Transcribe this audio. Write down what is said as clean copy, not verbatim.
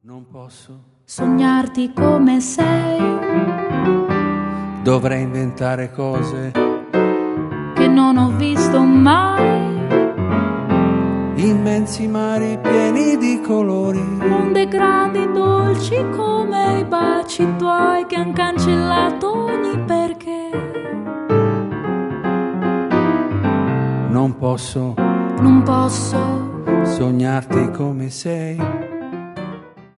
Non posso sognarti come sei, dovrei inventare cose che non ho visto mai, immensi mari pieni di colori, onde grandi dolci come i baci tuoi che han cancellato ogni perché. Non posso Non posso sognarti come sei,